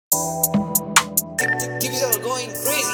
Keeps on going crazy.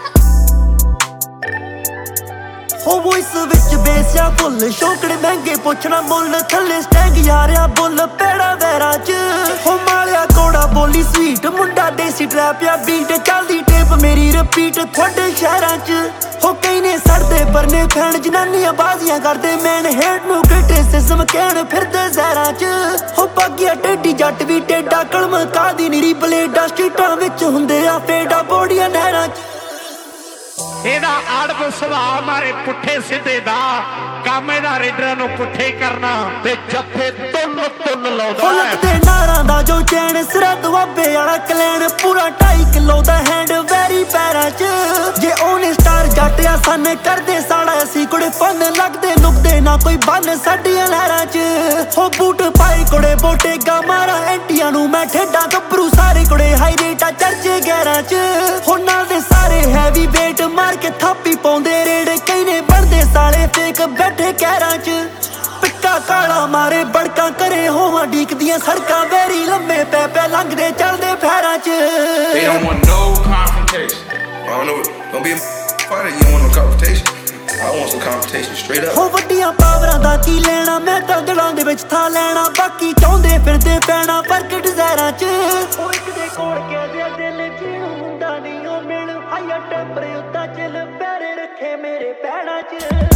ਹੋ voice ਵਿੱਚ ਬੇਸਿਆ ਫੁੱਲ ਸ਼ੌਕੜੇ ਮਹਿੰਗੇ ਪੁੱਛਣਾ ਮੁੱਲ ਥੱਲੇ ਸਟੈਂਗ ਯਾਰਿਆ ਬੁੱਲ ਪੈੜਾ ਵੈਰਾਂ ਚ ਹੋ ਮਾਲਿਆ ਕੋੜਾ ਬੋਲੀ ਸਵੀਟ ਮੁੰਡਾ ਦੇਸੀ ਟਰੈਪ ਆ ਬੀਟ ਚੱਲਦੀ ਟੇਪ ਮੇਰੀ ਰਿਪੀਟ ਤੁਹਾਡੇ ਸ਼ਹਿਰਾਂ ਚ ਹੋ ਕਈ ਨੇ ਸੜਦੇ ਪਰਨੇ ਫੈਨ ਜਨਾਨੀਆਂ ਬਾਜ਼ੀਆਂ ਕਰਦੇ ਮੈਨ ਹੇਟ ਨੂੰ ਕ੍ਰਿਟਿਸਿਜ਼ਮ ਕਹਿਣ ਫਿਰਦੇ ਜ਼ਹਿਰਾਂ ਚ ਹੋ ਪਾਗਿਆ ਟੇਡੀ ਜੱਟ ਵੀ ਟੇਡਾ ਕਲਮ ਕਾਦੀ ਨੀਰੀ ਬਲੇਡਾ ਸਟਰੀਟਾਂ ਵਿੱਚ ਹੁੰਦੇ ਆ ਫੇਡਾ ਬੋੜੀਆਂ ਨਹਿਰਾਂ ਚ ਇਹਦਾ ਆੜਪ ਸੁਭਾਅ ਮਾਰੇ ਪੁੱਠੇ ਸਿੱਧੇ ਦਾ ਕੰਮ ਇਹਦਾ ਰੇਡਰਾਂ ਨੂੰ ਪੁੱਠੇ ਕਰਨਾ ਤੇ ਜੱਫੇ ਤੁੰਨ ਲਾਉਂਦਾ ਲੱਗਦੇ ਨਾਰਾਂ ਦਾ ਜੋ ਚੈਨ ਸਿਰਾ ਦੁਆਬੇ ਵਾਲਾ ਕਲੈਨ ਪੂਰਾ 2.5 ਕਿਲੋ ਦਾ ਹੈਂਡ ਵੈਰੀ ਪੈਰਾਂ ਚ ਜੇ ਉਹਨੇ ਸਟਾਰ ਜੱਟਿਆ ਸਨ ਕਰਦੇ ਸਾੜਾ ਅਸੀਂ ਕੁੜੇ ਫਨ ਲੱਗਦੇ ਲੁਕਦੇ ਨਾ ਕੋਈ ਬੰਨ ਸਾਡੀਆਂ ਲਹਿਰਾਂ ਚ ਹੋ ਬੂਟ ਪਾਈ ਕੁੜੇ ਬੋਟੇ ਗਾ ਮਾਰਾ ਐਂਟੀਆਂ ਨੂੰ ਮੈਂ ਠੇਡਾ ਗੱਭਰੂ ਸਾਰੇ ਕੁੜੇ ਹਾਈ ਰੇਟਾ ਚਰਚੇ ਗੈਰਾਂ ਚ ਹੋ ਨਾਲ ਦੇ ਸਾਰੇ ਹੈਵੀ ਵੇਟ ਮਾਰ ਕੇ ਥਾਪੀ ਪਾਉਂਦੇ ਰੇੜ ਕਈ ਨੇ ਬਣਦੇ ਸਾਲੇ ਫੇਕ ਬੈਠੇ ਕਹਿਰਾਂ ਚ ਪਿੱਕਾ ਕਾਲਾ ਮਾਰੇ ਬੜਕਾਂ ਕਰੇ ਹੋਵਾਂ ਡੀਕਦੀਆਂ ਸੜਕਾਂ ਵੈਰੀ ਲੰਮੇ ਪੈ ਲੰਘਦੇ ਚੱਲਦੇ ਫੈਰਾਂ ਚ They don't want no confrontation. I don't know, don't be a fighter, you don't want no confrontation. I want some confrontation straight up. ਹੋ ਵੱਡੀਆਂ ਪਾਵਰਾਂ ਦਾ ਕੀ ਲੈਣਾ ਮੈਂ ਤਾਂ ਦਿਲਾਂ ਦੇ ਵਿੱਚ ਥਾਂ ਲੈਣਾ ਬਾਕੀ ਚਾਹੁੰਦੇ ਫਿਰਦੇ ਪੈਣਾ ਫਰਕ ਡਿਜ਼ਾਇਰਾਂ ਚ ਉਹ ਇੱਕ ਦੇ ਕੋਲ ਕਹਿੰਦੇ ਦਿਲ ਜਿਹਨੂੰ ਹੁੰਦਾ ਨਹੀਂ ਉਹ ਮਿਲ ਹਾਇਆ ਟੈਂਪਰ ਉੱਤਾ ਚੱਲ ਪੈਰੇ ਰੱਖੇ ਮੇਰੇ ਪੈਣਾ ਚ